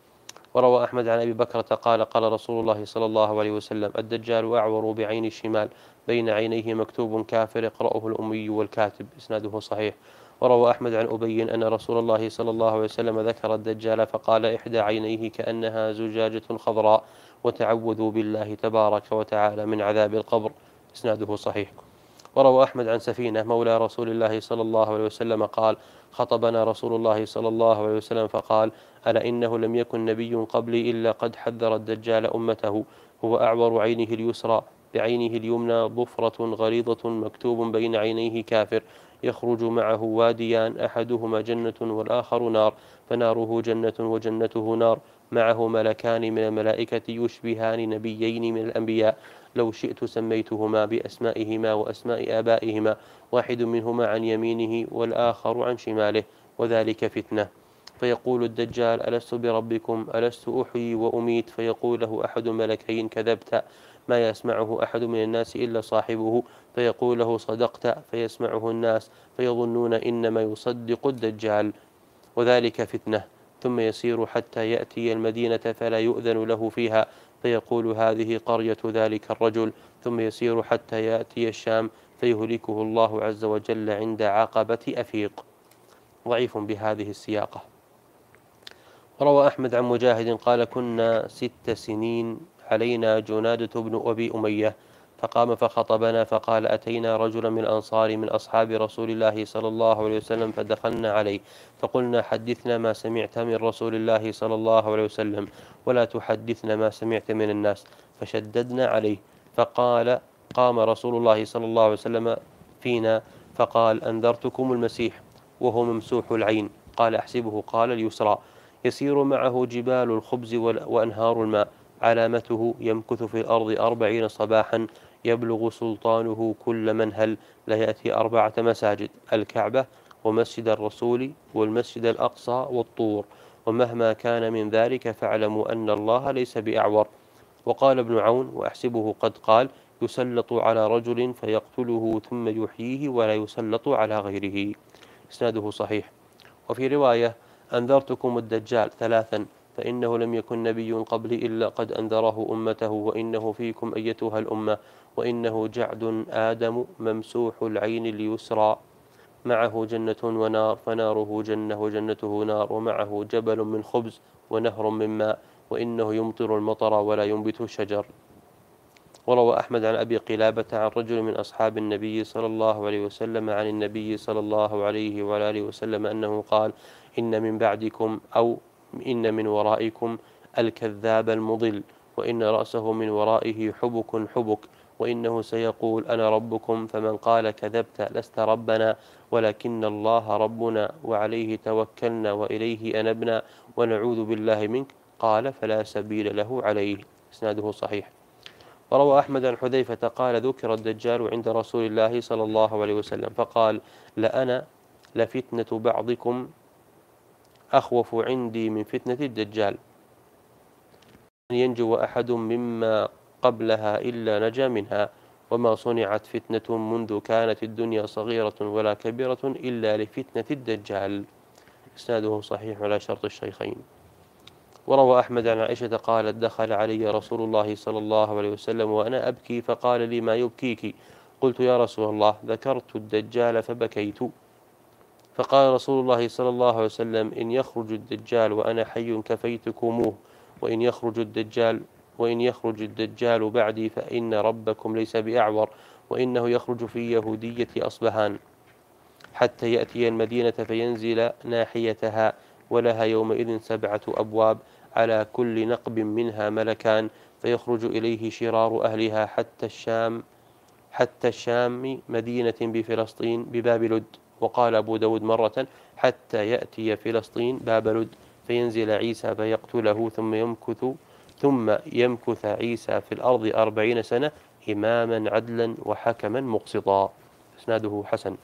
وروى أحمد عن أبي بكرة قال: قال رسول الله صلى الله عليه وسلم: الدجال أعور بعين الشمال بين عينيه مكتوب كافر اقرأه الأمي والكاتب. إسناده صحيح. وروى أحمد عن أبي أن رسول الله صلى الله عليه وسلم ذكر الدجال فقال: إحدى عينيه كأنها زجاجة خضراء، وتعوذوا بالله تبارك وتعالى من عذاب القبر. إسناده صحيح. وروى أحمد عن سفينة مولى رسول الله صلى الله عليه وسلم قال: خطبنا رسول الله صلى الله عليه وسلم فقال: ألا إنه لم يكن نبي قبلي إلا قد حذر الدجال أمته، هو أعور عينه اليسرى، بعينه اليمنى ضفرة غليظة مكتوب بين عينيه كافر، يخرج معه واديان أحدهما جنة والآخر نار، فناره جنة وجنته نار، معه ملكان من الملائكة يشبهان نبيين من الأنبياء، لو شئت سميتهما بأسمائهما وأسماء آبائهما، واحد منهما عن يمينه والآخر عن شماله، وذلك فتنة. فيقول الدجال: ألست بربكم؟ ألست أحيي وأميت؟ فيقول له أحد الملكين: كذبت، ما يسمعه أحد من الناس إلا صاحبه. فيقول له: صدقت، فيسمعه الناس فيظنون إنما يصدق الدجال، وذلك فتنة. ثم يسير حتى يأتي المدينة فلا يؤذن له فيها، فيقول هذه قرية ذلك الرجل. ثم يسير حتى يأتي الشام فيهلكه الله عز وجل عند عقبة أفيق. ضعيف بهذه السياقة. روى أحمد عن مجاهد قال: كنا ست سنين علينا جنادة بن أبي أمية، فقام فخطبنا فقال: أتينا رجلا من الأنصار من أصحاب رسول الله صلى الله عليه وسلم فدخلنا عليه فقلنا: حدثنا ما سمعت من رسول الله صلى الله عليه وسلم ولا تحدثنا ما سمعت من الناس. فشددنا عليه فقال: قام رسول الله صلى الله عليه وسلم فينا فقال: أنذرتكم المسيح وهو ممسوح العين. قال: أحسبه. قال: اليسرى. يسير معه جبال الخبز وأنهار الماء. علامته: يمكث في الأرض أربعين صباحا يبلغ سلطانه كل منهل. لا يأتي أربعة مساجد: الكعبة ومسجد الرسول والمسجد الأقصى والطور، ومهما كان من ذلك فاعلموا أن الله ليس بأعور. وقال ابن عون: وأحسبه قد قال: يسلط على رجل فيقتله ثم يحييه ولا يسلط على غيره. إسناده صحيح. وفي رواية: أنذرتكم الدجال ثلاثا فإنه لم يكن نبي قبلي إلا قد أنذره أمته، وإنه فيكم أيتها الأمة، وإنه جعد آدم ممسوح العين اليسرى معه جنة ونار، فناره جنة وجنته نار، ومعه جبل من خبز ونهر من ماء، وإنه يمطر المطر ولا ينبت الشجر. وروى أحمد عن أبي قلابة عن رجل من أصحاب النبي صلى الله عليه وسلم عن النبي صلى الله عليه وعلى آله وسلم أنه قال: إن من بعدكم أو إن من ورائكم الكذاب المضل، وإن رأسه من ورائه حبك حبك، وإنه سيقول: أنا ربكم، فمن قال: كذبت لست ربنا ولكن الله ربنا وعليه توكلنا وإليه أنبنا ونعوذ بالله منك، قال: فلا سبيل له عليه. إسناده صحيح. وروى أحمد عن حذيفة قال: ذكر الدجال عند رسول الله صلى الله عليه وسلم فقال: لأنا لفتنة بعضكم أخوف عندي من فتنة الدجال، أن ينجو أحد مما قبلها إلا نجا منها، وما صنعت فتنة منذ كانت الدنيا صغيرة ولا كبيرة إلا لفتنة الدجال. إسناده صحيح على شرط الشيخين. وروى أحمد عن عائشة قالت: دخل علي رسول الله صلى الله عليه وسلم وأنا أبكي فقال لي: ما يبكيك؟ قلت: يا رسول الله، ذكرت الدجال فبكيت. فقال رسول الله صلى الله عليه وسلم: إن يخرج الدجال وأنا حي كفيتكموه، وإن يخرج الدجال وإن يخرج الدجال بعدي فإن ربكم ليس بأعور، وإنه يخرج في يهودية أصبهان حتى يأتي المدينة فينزل ناحيتها، ولها يومئذ سبعة أبواب على كل نقب منها ملكان، فيخرج إليه شرار أهلها حتى الشام حتى الشام مدينة بفلسطين بباب لد. وقال أبو داود مرة: حتى يأتي فلسطين باب لد، فينزل عيسى فيقتله، ثم يمكث ثم يمكث عيسى في الأرض أربعين سنة إماما عدلا وحكما مقسطا. إسناده حسن.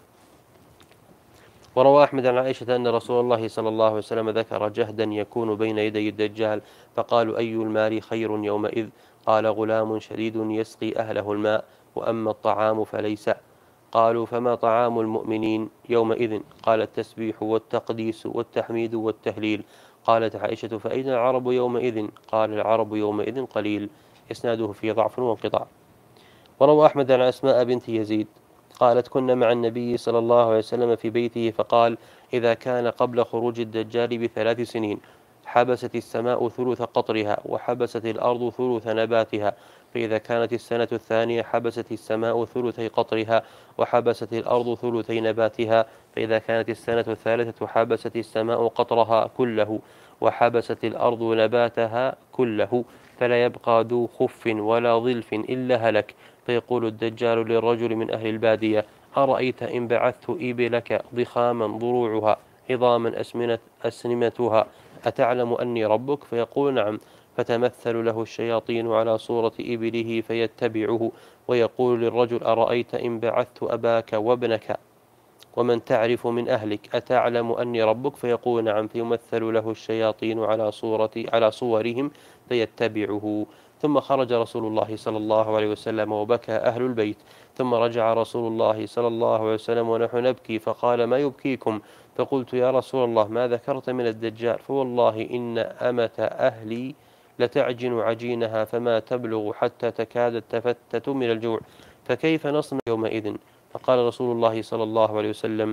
وروى أحمد عن عائشة أن رسول الله صلى الله عليه وسلم ذكر جهدا يكون بين يدي الدجال، فقالوا: أي المال خير يومئذ؟ قال: غلام شديد يسقي أهله الماء، وأما الطعام فليس. قالوا: فما طعام المؤمنين يومئذ؟ قال: التسبيح والتقديس والتحميد والتهليل. قالت عائشة: فأين العرب يومئذ؟ قال: العرب يومئذ قليل. إسناده في ضعف وانقطاع. وروى أحمد عن أسماء بنت يزيد قالت: كنا مع النبي صلى الله عليه وسلم في بيته، فقال: إذا كان قبل خروج الدجال بثلاث سنين حبست السماء ثلث قطرها وحبست الأرض ثلث نباتها، فإذا كانت السنة الثانية حبست السماء ثلثي قطرها وحبست الأرض ثلثي نباتها، فإذا كانت السنة الثالثة حبست السماء قطرها كله وحبست الأرض نباتها كله، فلا يبقى ذو خف ولا ظلف إلا هلك. فيقول الدجال للرجل من أهل البادية: أرأيت إن بعثت إبلك ضخاما ضروعها عظاما أسمنة أسنمتها أتعلم أني ربك؟ فيقول: نعم. فتمثل له الشياطين على صورة إبله فيتبعه، ويقول للرجل: أرأيت إن بعثت أباك وابنك ومن تعرف من أهلك أتعلم أني ربك؟ فيقول: نعم. فيمثل له الشياطين على صورة على صورهم فيتبعه. ثم خرج رسول الله صلى الله عليه وسلم وبكى أهل البيت، ثم رجع رسول الله صلى الله عليه وسلم ونحن نبكي، فقال: ما يبكيكم؟ فقلت: يا رسول الله، ما ذكرت من الدجال؟ فوالله إن أمة أهلي لتعجن عجينها فما تبلغ حتى تكاد تفتت من الجوع، فكيف نصنع يومئذ؟ فقال رسول الله صلى الله عليه وسلم: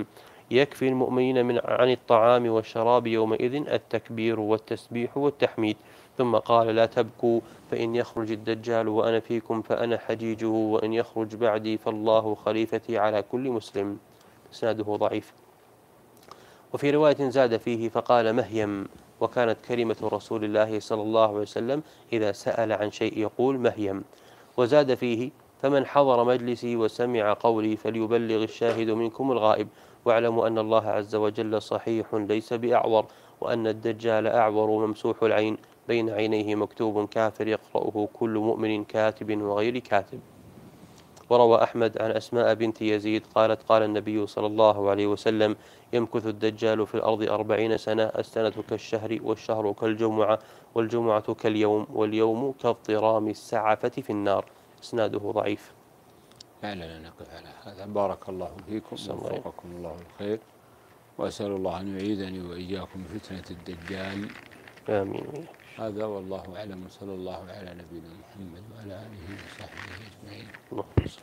يكفي المؤمنين من عن الطعام والشراب يومئذ التكبير والتسبيح والتحميد. ثم قال لا تبكوا فإن يخرج الدجال وأنا فيكم فأنا حجيجه وإن يخرج بعدي فالله خليفتي على كل مسلم. إسناده ضعيف. وفي رواية زاد فيه فقال مهيم، وكانت كلمة رسول الله صلى الله عليه وسلم إذا سأل عن شيء يقول مهيم. وزاد فيه فمن حضر مجلسي وسمع قولي فليبلغ الشاهد منكم الغائب، واعلموا أن الله عز وجل صحيح ليس بأعور، وأن الدجال أعور ممسوح العين بين عينيه مكتوب كافر يقرأه كل مؤمن كاتب وغير كاتب. وروى أحمد عن أسماء بنت يزيد قالت قال النبي صلى الله عليه وسلم يمكث الدجال في الأرض أربعين سنة، السنة كالشهر والشهر كالجمعة والجمعة كاليوم واليوم كاضطرام السعفة في النار. إسناده ضعيف. لعلنا نقف على هذا. بارك الله فيكم ووفقكم الله الخير، وأسأل الله أن يعيذني وإياكم فتنة الدجال. آمين. هذا والله أعلم، صلى الله على نبينا محمد وعلى آله وصحبه أجمعين.